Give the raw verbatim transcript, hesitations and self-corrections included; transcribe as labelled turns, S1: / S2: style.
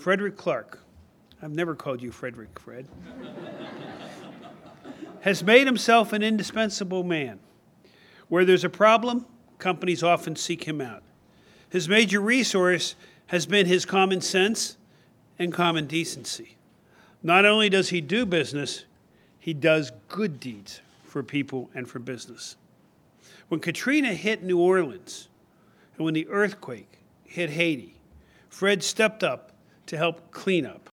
S1: Frederick Clark, I've never called you Frederick, Fred, has made himself an indispensable man. Where there's a problem, companies often seek him out. His major resource has been his common sense and common decency. Not only does he do business, he does good deeds for people and for business. When Katrina hit New Orleans and when the earthquake hit Haiti, Fred stepped up to help clean up.